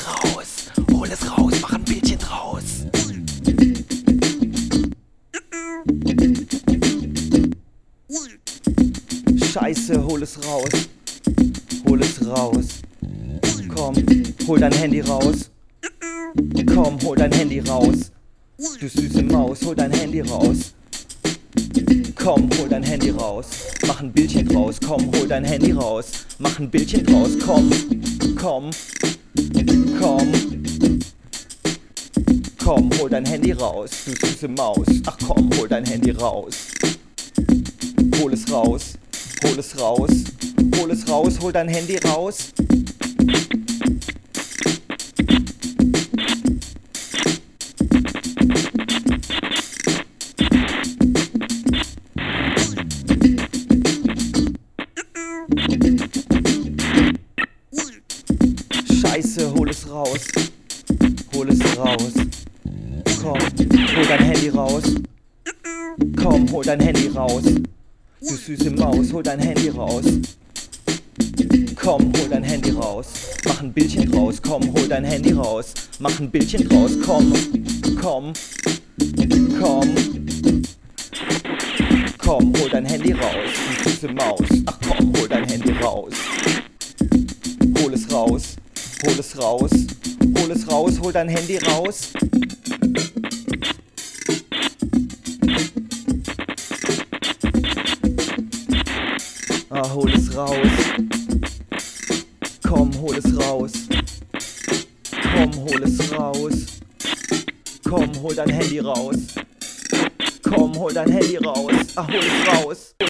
hol es raus, mach ein Bildchen draus. Scheiße, hol es raus. Hol es raus. Komm, hol dein Handy raus. Komm, hol dein Handy raus. Du süße Maus, hol dein Handy raus. Komm, hol dein Handy raus. Mach ein Bildchen draus. Komm, hol dein Handy raus. Mach ein Bildchen draus. Komm, komm, komm. Komm, hol dein Handy raus. Du süße Maus. Ach komm, hol dein Handy raus. Hol es raus. Hol es raus. Hol es raus. Hol dein Handy raus. Scheiße, hol es raus. Hol es raus. Komm, hol dein Handy raus. Komm, hol dein Handy raus. Du süße Maus, hol dein Handy raus. Komm, hol dein Handy raus. Mach ein Bildchen draus. Komm, hol dein Handy raus. Mach ein Bildchen draus. Komm, komm, komm. Komm, hol dein Handy raus. Du süße Maus. Ach komm, hol dein Handy raus. Hol es raus. Hol es raus. Hol es raus. Hol dein Handy raus. Ah, hol es raus. Komm, hol es raus. Komm, hol es raus. Komm, hol dein Handy raus. Komm, hol dein Handy raus. Ah, hol es raus.